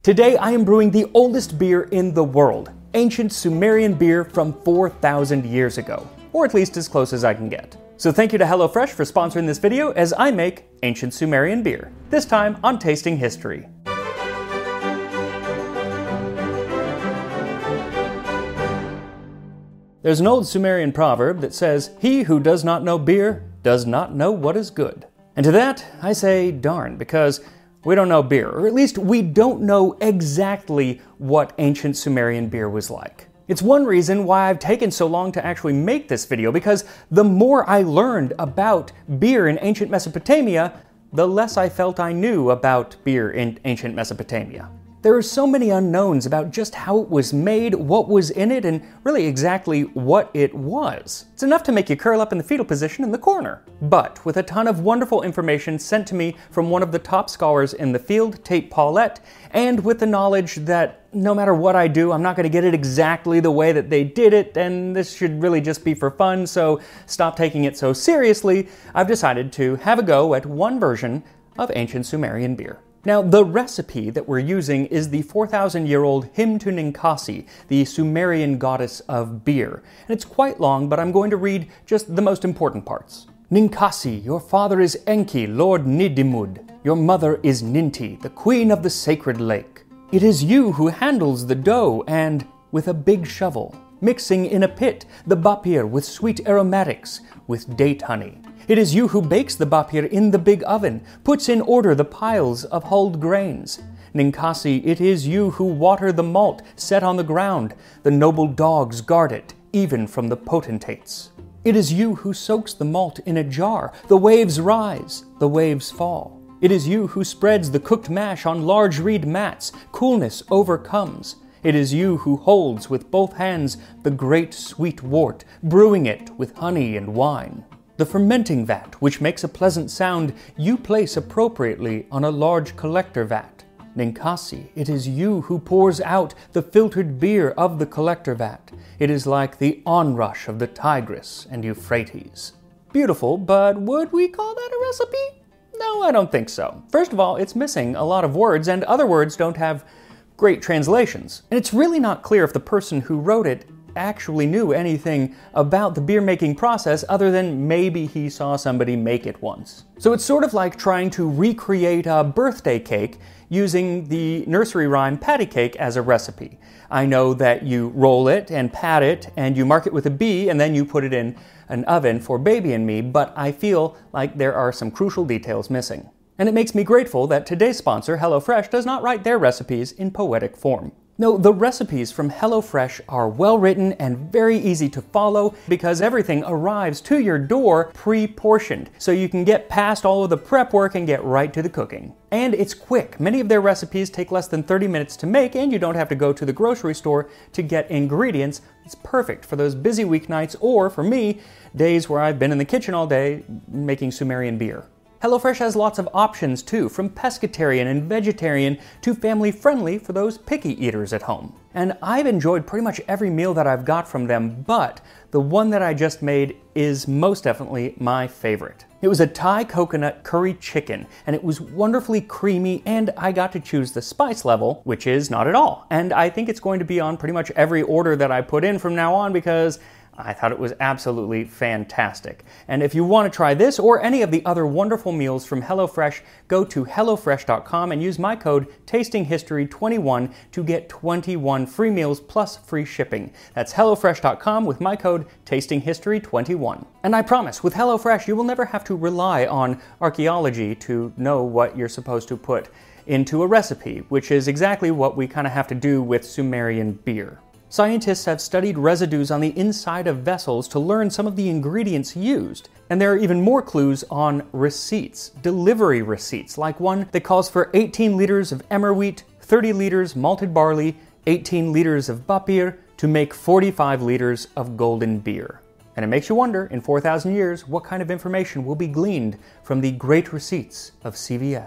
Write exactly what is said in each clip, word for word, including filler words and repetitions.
Today I am brewing the oldest beer in the world, ancient Sumerian beer from four thousand years ago, or at least as close as I can get. So thank you to HelloFresh for sponsoring this video as I make ancient Sumerian beer, this time on Tasting History. There's an old Sumerian proverb that says, "He who does not know beer does not know what is good." And to that, I say darn, because we don't know beer, or at least we don't know exactly what ancient Sumerian beer was like. It's one reason why I've taken so long to actually make this video, because the more I learned about beer in ancient Mesopotamia, the less I felt I knew about beer in ancient Mesopotamia. There are so many unknowns about just how it was made, what was in it, and really exactly what it was. It's enough to make you curl up in the fetal position in the corner. But with a ton of wonderful information sent to me from one of the top scholars in the field, Tate Paulette, and with the knowledge that no matter what I do, I'm not going to get it exactly the way that they did it, and this should really just be for fun, so stop taking it so seriously, I've decided to have a go at one version of ancient Sumerian beer. Now, the recipe that we're using is the four thousand year old hymn to Ninkasi, the Sumerian goddess of beer. And it's quite long, but I'm going to read just the most important parts. Ninkasi, your father is Enki, Lord Nidimud. Your mother is Ninti, the queen of the sacred lake. It is you who handles the dough and, with a big shovel, mixing in a pit the bapir with sweet aromatics, with date honey. It is you who bakes the bapir in the big oven, puts in order the piles of hulled grains. Ninkasi, it is you who water the malt set on the ground. The noble dogs guard it, even from the potentates. It is you who soaks the malt in a jar. The waves rise, the waves fall. It is you who spreads the cooked mash on large reed mats. Coolness overcomes. It is you who holds with both hands the great sweet wort, brewing it with honey and wine. The fermenting vat, which makes a pleasant sound, you place appropriately on a large collector vat. Ninkasi, it is you who pours out the filtered beer of the collector vat. It is like the onrush of the Tigris and Euphrates. Beautiful, but would we call that a recipe? No, I don't think so. First of all, it's missing a lot of words, and other words don't have great translations. And it's really not clear if the person who wrote it actually knew anything about the beer making process other than maybe he saw somebody make it once. So it's sort of like trying to recreate a birthday cake using the nursery rhyme patty cake as a recipe. I know that you roll it and pat it and you mark it with a B and then you put it in an oven for baby and me, but I feel like there are some crucial details missing. And it makes me grateful that today's sponsor, HelloFresh, does not write their recipes in poetic form. No, the recipes from HelloFresh are well written and very easy to follow because everything arrives to your door pre-portioned, so you can get past all of the prep work and get right to the cooking. And it's quick. Many of their recipes take less than thirty minutes to make, and you don't have to go to the grocery store to get ingredients. It's perfect for those busy weeknights or, for me, days where I've been in the kitchen all day making Sumerian beer. HelloFresh has lots of options too, from pescatarian and vegetarian to family-friendly for those picky eaters at home. And I've enjoyed pretty much every meal that I've got from them, but the one that I just made is most definitely my favorite. It was a Thai coconut curry chicken, and it was wonderfully creamy, and I got to choose the spice level, which is not at all. And I think it's going to be on pretty much every order that I put in from now on because I thought it was absolutely fantastic. And if you want to try this or any of the other wonderful meals from HelloFresh, go to HelloFresh dot com and use my code Tasting History twenty-one to get twenty-one free meals plus free shipping. That's HelloFresh dot com with my code Tasting History twenty-one. And I promise, with HelloFresh, you will never have to rely on archaeology to know what you're supposed to put into a recipe, which is exactly what we kind of have to do with Sumerian beer. Scientists have studied residues on the inside of vessels to learn some of the ingredients used. And there are even more clues on receipts, delivery receipts, like one that calls for eighteen liters of emmer wheat, thirty liters malted barley, eighteen liters of bapir to make forty-five liters of golden beer. And it makes you wonder, in four thousand years, what kind of information will be gleaned from the great receipts of C V S.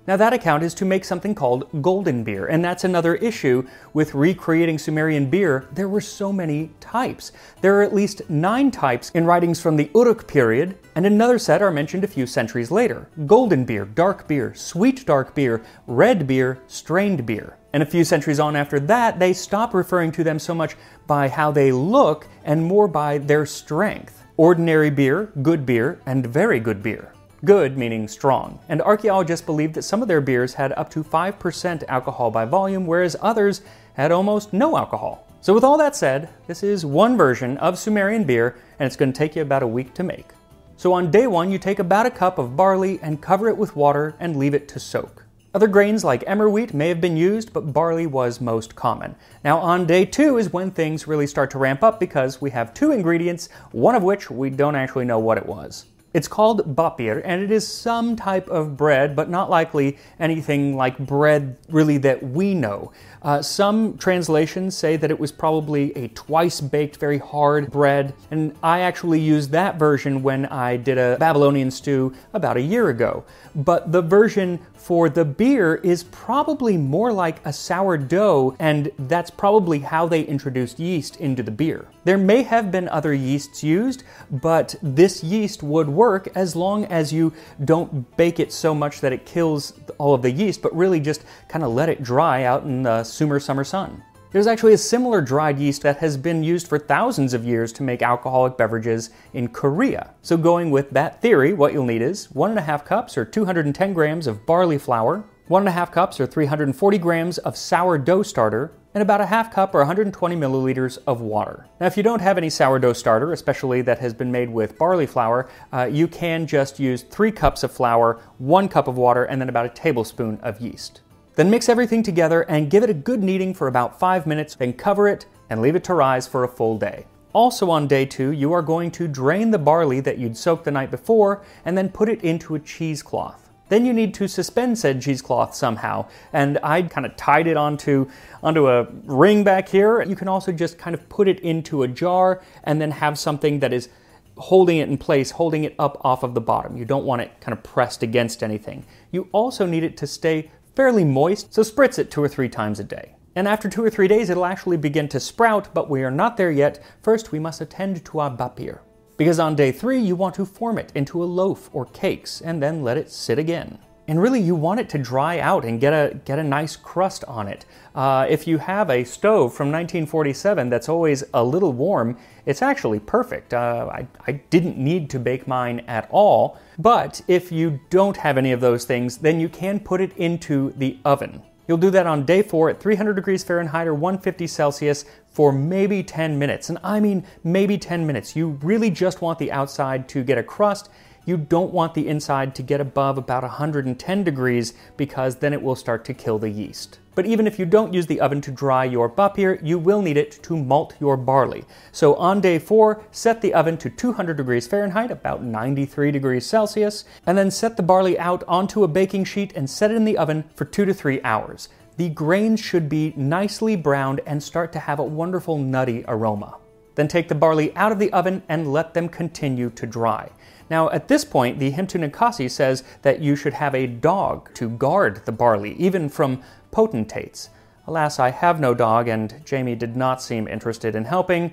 Now that account is to make something called golden beer, and that's another issue with recreating Sumerian beer. There were so many types. There are at least nine types in writings from the Uruk period, and another set are mentioned a few centuries later. Golden beer, dark beer, sweet dark beer, red beer, strained beer. And a few centuries on after that, they stop referring to them so much by how they look and more by their strength. Ordinary beer, good beer, and very good beer. Good meaning strong, and archaeologists believe that some of their beers had up to five percent alcohol by volume, whereas others had almost no alcohol. So with all that said, this is one version of Sumerian beer, and it's going to take you about a week to make. So on day one, you take about a cup of barley and cover it with water and leave it to soak. Other grains like emmer wheat may have been used, but barley was most common. Now on day two is when things really start to ramp up because we have two ingredients, one of which we don't actually know what it was. It's called bapir, and it is some type of bread, but not likely anything like bread really that we know. Uh, some translations say that it was probably a twice-baked, very hard bread, and I actually used that version when I did a Babylonian stew about a year ago. But the version for the beer is probably more like a sourdough, and that's probably how they introduced yeast into the beer. There may have been other yeasts used, but this yeast would work as long as you don't bake it so much that it kills all of the yeast, but really just kind of let it dry out in the Sumer summer sun. There's actually a similar dried yeast that has been used for thousands of years to make alcoholic beverages in Korea. So going with that theory, what you'll need is one and a half cups or two hundred ten grams of barley flour, one and a half cups or three hundred forty grams of sourdough starter, and about a half cup or one hundred twenty milliliters of water. Now if you don't have any sourdough starter, especially that has been made with barley flour, uh, you can just use three cups of flour, one cup of water, and then about a tablespoon of yeast. Then mix everything together and give it a good kneading for about five minutes, then cover it and leave it to rise for a full day. Also on day two, you are going to drain the barley that you'd soaked the night before and then put it into a cheesecloth. Then you need to suspend said cheesecloth somehow, and I kind of tied it onto, onto a ring back here. You can also just kind of put it into a jar and then have something that is holding it in place, holding it up off of the bottom. You don't want it kind of pressed against anything. You also need it to stay fairly moist, so spritz it two or three times a day. And after two or three days, it'll actually begin to sprout, but we are not there yet. First, we must attend to our bapir. Because on day three, you want to form it into a loaf or cakes, and then let it sit again. And really, you want it to dry out and get a, get a nice crust on it. Uh, if you have a stove from nineteen forty-seven that's always a little warm, it's actually perfect. Uh, I, I didn't need to bake mine at all, but if you don't have any of those things, then you can put it into the oven. You'll do that on day four at three hundred degrees Fahrenheit or one hundred fifty Celsius for maybe ten minutes. And I mean maybe ten minutes. You really just want the outside to get a crust. You don't want the inside to get above about one hundred ten degrees because then it will start to kill the yeast. But even if you don't use the oven to dry your bapir, you will need it to malt your barley. So on day four, set the oven to two hundred degrees Fahrenheit, about ninety-three degrees Celsius, and then set the barley out onto a baking sheet and set it in the oven for two to three hours. The grains should be nicely browned and start to have a wonderful nutty aroma. Then take the barley out of the oven and let them continue to dry. Now, at this point, the Himtu Ninkasi says that you should have a dog to guard the barley, even from potentates. Alas, I have no dog, and Jamie did not seem interested in helping,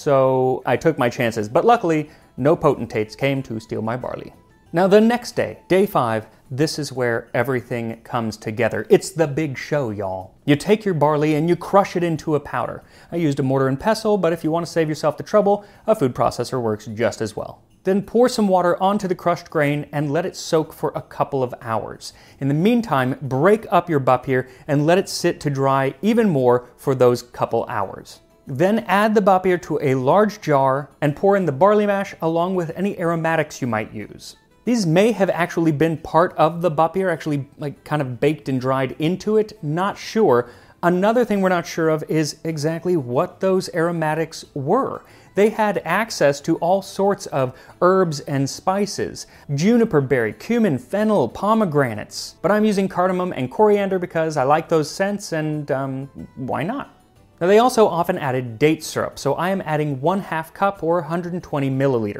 so I took my chances. But luckily, no potentates came to steal my barley. Now, the next day, day five, this is where everything comes together. It's the big show, y'all. You take your barley and you crush it into a powder. I used a mortar and pestle, but if you want to save yourself the trouble, a food processor works just as well. Then pour some water onto the crushed grain and let it soak for a couple of hours. In the meantime, break up your bapir and let it sit to dry even more for those couple hours. Then add the bapir to a large jar and pour in the barley mash along with any aromatics you might use. These may have actually been part of the bapir, actually like kind of baked and dried into it, not sure. Another thing we're not sure of is exactly what those aromatics were. They had access to all sorts of herbs and spices, juniper berry, cumin, fennel, pomegranates. But I'm using cardamom and coriander because I like those scents, and um, why not? Now they also often added date syrup, so I am adding one half cup or one hundred twenty milliliters.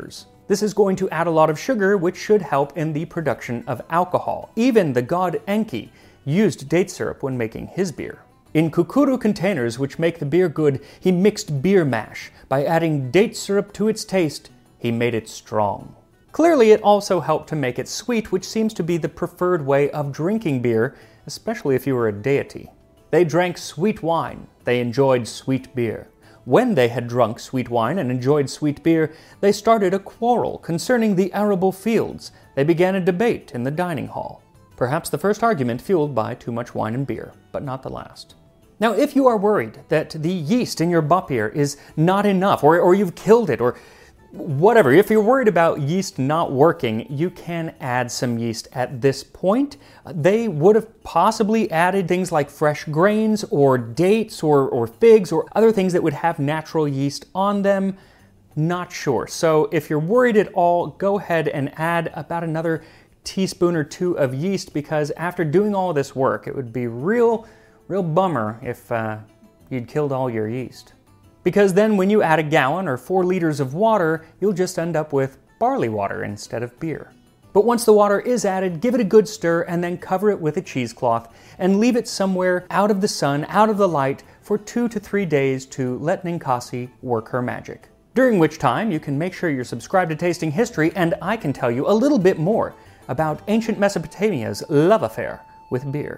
This is going to add a lot of sugar, which should help in the production of alcohol. Even the god Enki used date syrup when making his beer. In kukuru containers, which make the beer good, he mixed beer mash. By adding date syrup to its taste, he made it strong. Clearly, it also helped to make it sweet, which seems to be the preferred way of drinking beer, especially if you were a deity. They drank sweet wine. They enjoyed sweet beer. When they had drunk sweet wine and enjoyed sweet beer, they started a quarrel concerning the arable fields. They began a debate in the dining hall. Perhaps the first argument fueled by too much wine and beer, but not the last. Now, if you are worried that the yeast in your bapir is not enough, or, or you've killed it, or whatever, if you're worried about yeast not working, you can add some yeast at this point. They would have possibly added things like fresh grains or dates or, or figs or other things that would have natural yeast on them. Not sure. So if you're worried at all, go ahead and add about another teaspoon or two of yeast, because after doing all of this work, it would be real, real bummer if uh, you'd killed all your yeast. Because then when you add a gallon or four liters of water, you'll just end up with barley water instead of beer. But once the water is added, give it a good stir and then cover it with a cheesecloth and leave it somewhere out of the sun, out of the light, for two to three days to let Ninkasi work her magic. During which time you can make sure you're subscribed to Tasting History, and I can tell you a little bit more about ancient Mesopotamia's love affair with beer.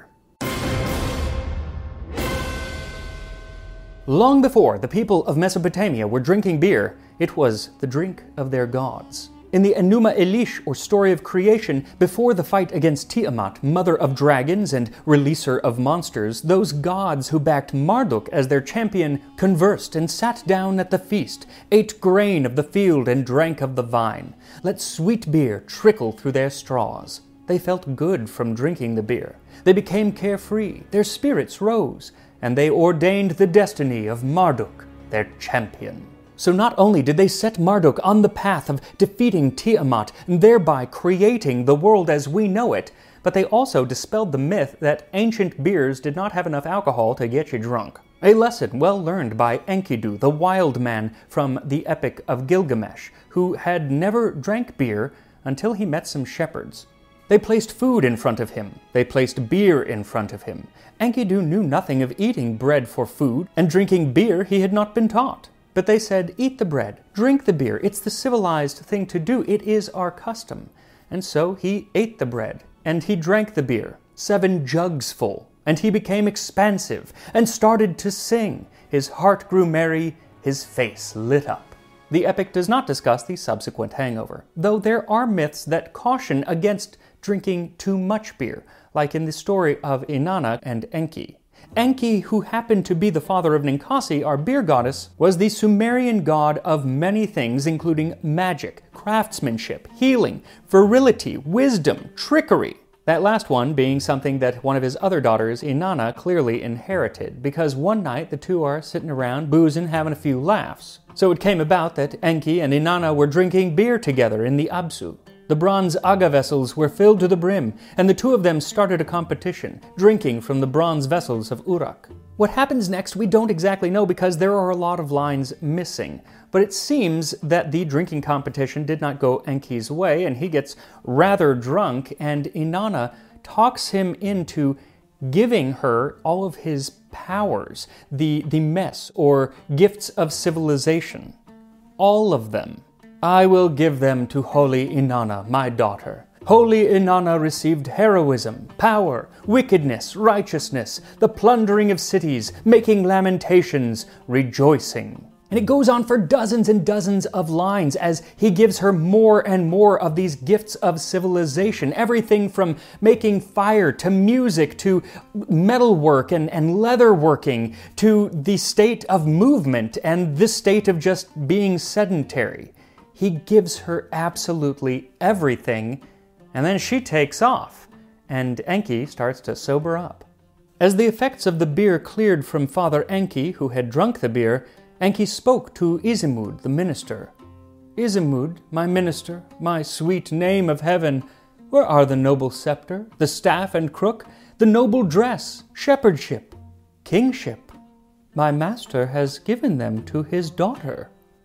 Long before the people of Mesopotamia were drinking beer, it was the drink of their gods. In the Enuma Elish, or story of creation, before the fight against Tiamat, mother of dragons and releaser of monsters, those gods who backed Marduk as their champion conversed and sat down at the feast, ate grain of the field and drank of the vine, let sweet beer trickle through their straws. They felt good from drinking the beer. They became carefree, their spirits rose, and they ordained the destiny of Marduk, their champion. So not only did they set Marduk on the path of defeating Tiamat and thereby creating the world as we know it, but they also dispelled the myth that ancient beers did not have enough alcohol to get you drunk. A lesson well learned by Enkidu, the wild man from the Epic of Gilgamesh, who had never drank beer until he met some shepherds. They placed food in front of him. They placed beer in front of him. Enkidu knew nothing of eating bread for food, and drinking beer he had not been taught. But they said, eat the bread, drink the beer. It's the civilized thing to do. It is our custom. And so he ate the bread, and he drank the beer, seven jugs full, and he became expansive and started to sing. His heart grew merry, his face lit up. The epic does not discuss the subsequent hangover, though there are myths that caution against drinking too much beer, like in the story of Inanna and Enki. Enki, who happened to be the father of Ninkasi, our beer goddess, was the Sumerian god of many things, including magic, craftsmanship, healing, virility, wisdom, trickery. That last one being something that one of his other daughters, Inanna, clearly inherited, because one night the two are sitting around boozing, having a few laughs. So it came about that Enki and Inanna were drinking beer together in the Absu. The bronze aga vessels were filled to the brim, and the two of them started a competition, drinking from the bronze vessels of Uruk. What happens next we don't exactly know, because there are a lot of lines missing. But it seems that the drinking competition did not go Enki's way, and he gets rather drunk, and Inanna talks him into giving her all of his powers, the, the mess, or gifts of civilization. All of them. I will give them to holy Inanna, my daughter. Holy Inanna received heroism, power, wickedness, righteousness, the plundering of cities, making lamentations, rejoicing. And it goes on for dozens and dozens of lines as he gives her more and more of these gifts of civilization. Everything from making fire to music to metalwork and, and leatherworking to the state of movement and the state of just being sedentary. He gives her absolutely everything, and then she takes off, and Enki starts to sober up. As the effects of the beer cleared from Father Enki, who had drunk the beer, Enki spoke to Izimud, the minister. Izimud, my minister, my sweet name of heaven, where are the noble scepter, the staff and crook, the noble dress, shepherdship, kingship? My master has given them to his daughter.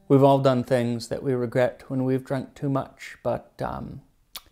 We've all done things that we regret when we've drunk too much, but um,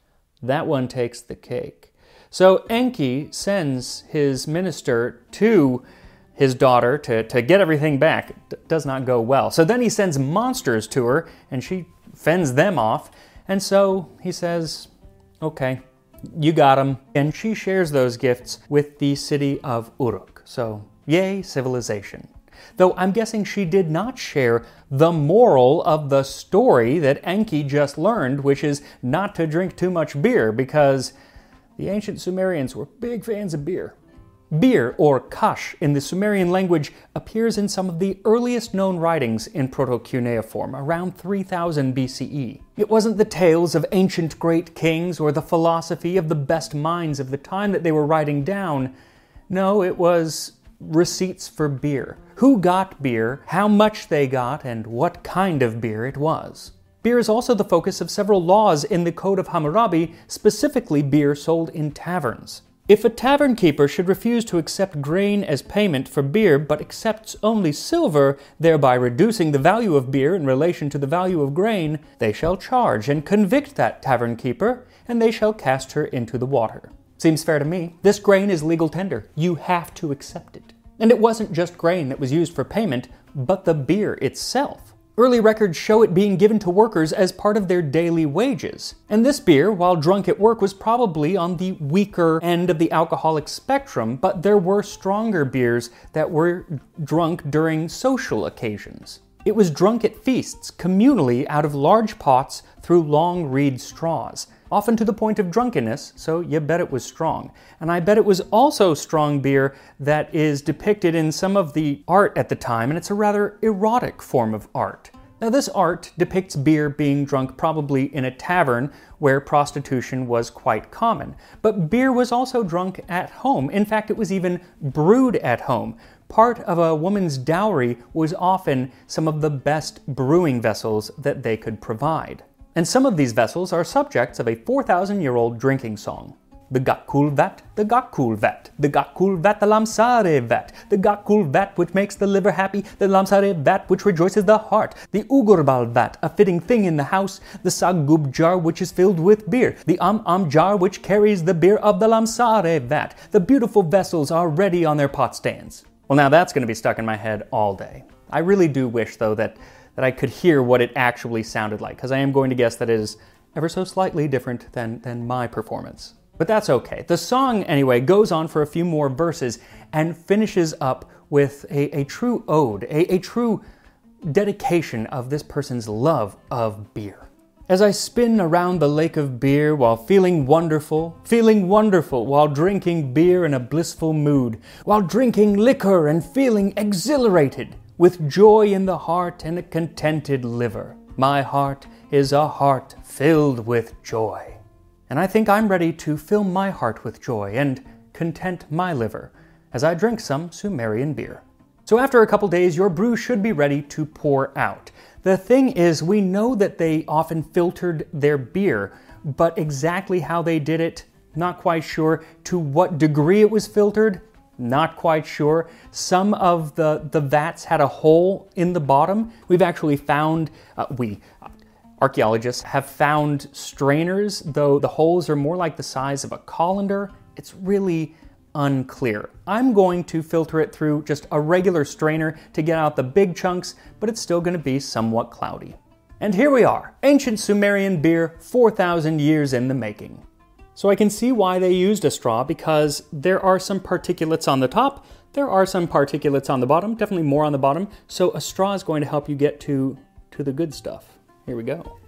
that one takes the cake. So Enki sends his minister to his daughter to, to get everything back. It d- does not go well. So then he sends monsters to her, and she fends them off. And so he says, okay, you got them. And she shares those gifts with the city of Uruk. So yay, civilization. Though I'm guessing she did not share the moral of the story that Enki just learned, which is not to drink too much beer, because the ancient Sumerians were big fans of beer. Beer, or kash, in the Sumerian language, appears in some of the earliest known writings in Proto-Cuneiform, around three thousand B C E. It wasn't the tales of ancient great kings or the philosophy of the best minds of the time that they were writing down. No, it was receipts for beer. Who got beer, how much they got, and what kind of beer it was. Beer is also the focus of several laws in the Code of Hammurabi, specifically beer sold in taverns. If a tavern keeper should refuse to accept grain as payment for beer but accepts only silver, thereby reducing the value of beer in relation to the value of grain, they shall charge and convict that tavern keeper, and they shall cast her into the water. Seems fair to me. This grain is legal tender. You have to accept it. And it wasn't just grain that was used for payment, but the beer itself. Early records show it being given to workers as part of their daily wages. And this beer, while drunk at work, was probably on the weaker end of the alcoholic spectrum, but there were stronger beers that were drunk during social occasions. It was drunk at feasts, communally out of large pots through long reed straws, often to the point of drunkenness, so you bet it was strong. And I bet it was also strong beer that is depicted in some of the art at the time, and it's a rather erotic form of art. Now, this art depicts beer being drunk probably in a tavern where prostitution was quite common. But beer was also drunk at home. In fact, it was even brewed at home. Part of a woman's dowry was often some of the best brewing vessels that they could provide. And some of these vessels are subjects of a four thousand year old drinking song. The Gakul vat, the Gakul vat, the Gakul vat, the Lamsare vat, the Gakul vat which makes the liver happy, the Lamsare vat which rejoices the heart, the Ugurbal vat, a fitting thing in the house, the Sagub jar which is filled with beer, the Am Am jar which carries the beer of the Lamsare vat. The beautiful vessels are ready on their pot stands. Well, now that's going to be stuck in my head all day. I really do wish, though, that that I could hear what it actually sounded like, because I am going to guess that it is ever so slightly different than, than my performance. But that's okay. The song, anyway, goes on for a few more verses and finishes up with a, a true ode, a, a true dedication of this person's love of beer. As I spin around the lake of beer while feeling wonderful, feeling wonderful while drinking beer in a blissful mood, while drinking liquor and feeling exhilarated, with joy in the heart and a contented liver. My heart is a heart filled with joy. And I think I'm ready to fill my heart with joy and content my liver as I drink some Sumerian beer. So after a couple days, your brew should be ready to pour out. The thing is, we know that they often filtered their beer, but exactly how they did it, not quite sure. To what degree it was filtered, not quite sure. Some of the, the vats had a hole in the bottom. We've actually found, uh, we, uh, archaeologists have found strainers, though the holes are more like the size of a colander. It's really unclear. I'm going to filter it through just a regular strainer to get out the big chunks, but it's still going to be somewhat cloudy. And here we are, ancient Sumerian beer, four thousand years in the making. So I can see why they used a straw, because there are some particulates on the top, there are some particulates on the bottom, definitely more on the bottom, so a straw is going to help you get to, to the good stuff. Here we go.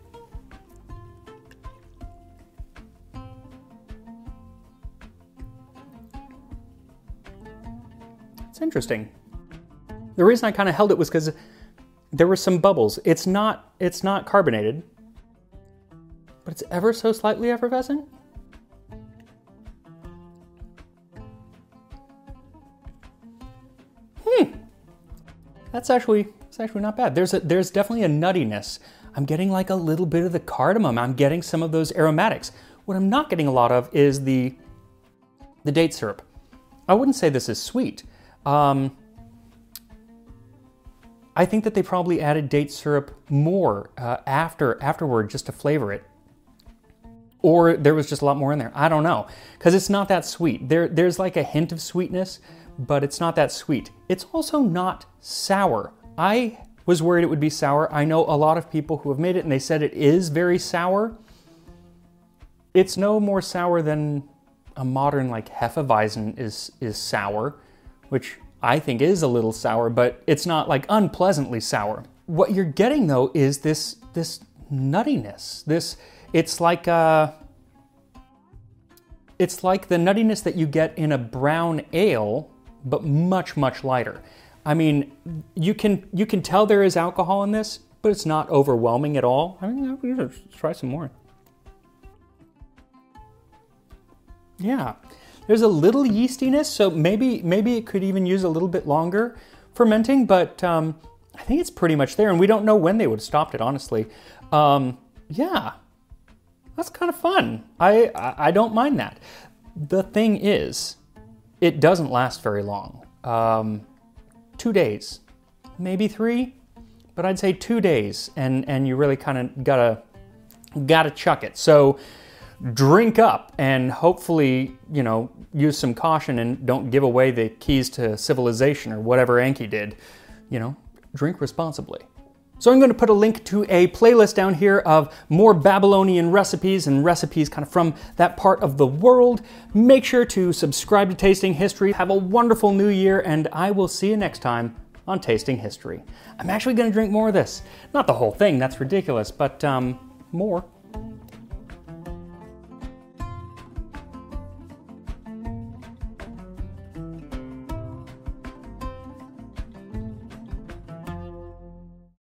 It's interesting. The reason I kind of held it was because there were some bubbles. It's not, it's not carbonated, but it's ever so slightly effervescent. That's actually, it's actually not bad. There's a, there's definitely a nuttiness. I'm getting like a little bit of the cardamom. I'm getting some of those aromatics. What I'm not getting a lot of is the, the date syrup. I wouldn't say this is sweet. Um, I think that they probably added date syrup more uh, after afterward just to flavor it. Or there was just a lot more in there. I don't know. Because it's not that sweet. There, there's like a hint of sweetness, but it's not that sweet. It's also not sour. I was worried it would be sour. I know a lot of people who have made it and they said it is very sour. It's no more sour than a modern like Hefeweizen is, is sour, which I think is a little sour, but it's not like unpleasantly sour. What you're getting though is this, this nuttiness. This, it's like uh, it's like the nuttiness that you get in a brown ale, but much, much lighter. I mean, you can you can tell there is alcohol in this, but it's not overwhelming at all. I mean, let's try some more. Yeah, there's a little yeastiness, so maybe maybe it could even use a little bit longer fermenting, but um, I think it's pretty much there, and we don't know when they would have stopped it, honestly. Um, yeah. That's kind of fun. I, I don't mind that. The thing is, it doesn't last very long. Um, two days, maybe three, but I'd say two days, and, and you really kind of gotta gotta chuck it. So drink up, and hopefully, you know, use some caution and don't give away the keys to civilization or whatever Anki did. You know, drink responsibly. So I'm going to put a link to a playlist down here of more Babylonian recipes and recipes kind of from that part of the world. Make sure to subscribe to Tasting History. Have a wonderful new year, and I will see you next time on Tasting History. I'm actually going to drink more of this. Not the whole thing, that's ridiculous, but um, more.